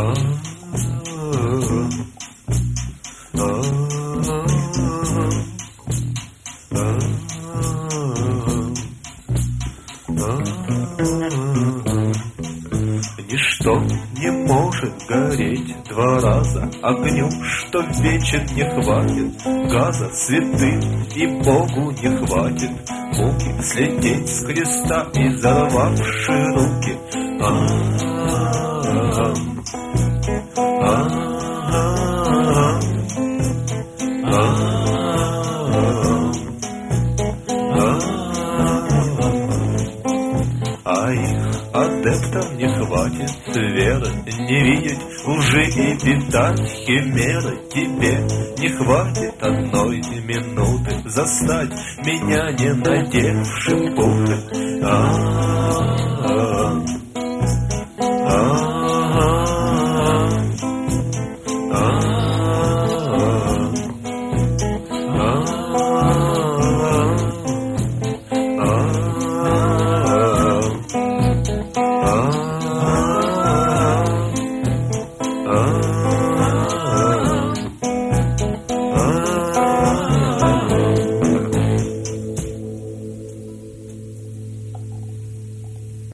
Ничто не может гореть два раза огню, что вечен не хватит газа, святым и Богу не хватит муки слететь с креста и взорвавши руки. А их адептам не хватит веры не видеть уже и питать химеры. Тебе не хватит одной минуты застать меня, не надевшим путы.